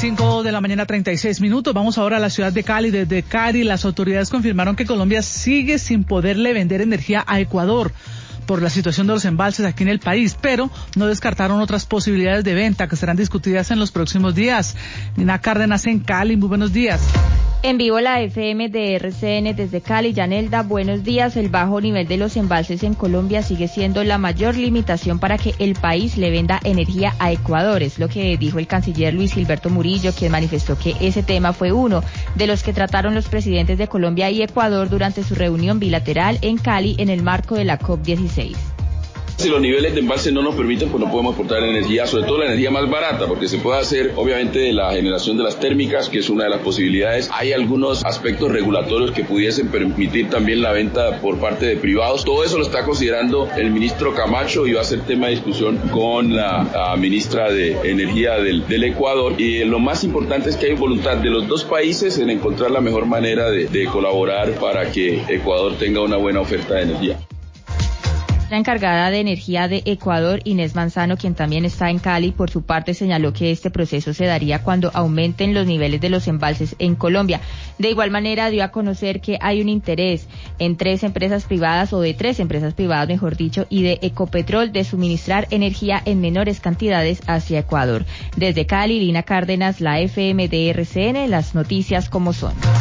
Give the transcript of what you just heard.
5 de la mañana, 36 minutos. Vamos ahora a la ciudad de Cali. Desde Cali, las autoridades confirmaron que Colombia sigue sin poderle vender energía a Ecuador por la situación de los embalses aquí en el país, pero no descartaron otras posibilidades de venta que serán discutidas en los próximos días. Nina Cárdenas en Cali, muy buenos días. En vivo la FM de RCN desde Cali. Yanelda, buenos días. El bajo nivel de los embalses en Colombia sigue siendo la mayor limitación para que el país le venda energía a Ecuador. Es lo que dijo el canciller Luis Gilberto Murillo, quien manifestó que ese tema fue uno de los que trataron los presidentes de Colombia y Ecuador durante su reunión bilateral en Cali en el marco de la COP16. Si los niveles de embalse no nos permiten, pues no podemos aportar energía, sobre todo la energía más barata, porque se puede hacer obviamente de la generación de las térmicas, que es una de las posibilidades. Hay algunos aspectos regulatorios que pudiesen permitir también la venta por parte de privados. Todo eso lo está considerando el ministro Camacho y va a ser tema de discusión con la ministra de Energía del Ecuador. Y lo más importante es que hay voluntad de los dos países en encontrar la mejor manera de colaborar para que Ecuador tenga una buena oferta de energía. La encargada de energía de Ecuador, Inés Manzano, quien también está en Cali, por su parte señaló que este proceso se daría cuando aumenten los niveles de los embalses en Colombia. De igual manera dio a conocer que hay un interés en tres empresas privadas, mejor dicho, y de Ecopetrol de suministrar energía en menores cantidades hacia Ecuador. Desde Cali, Lina Cárdenas, la FM de RCN, las noticias como son.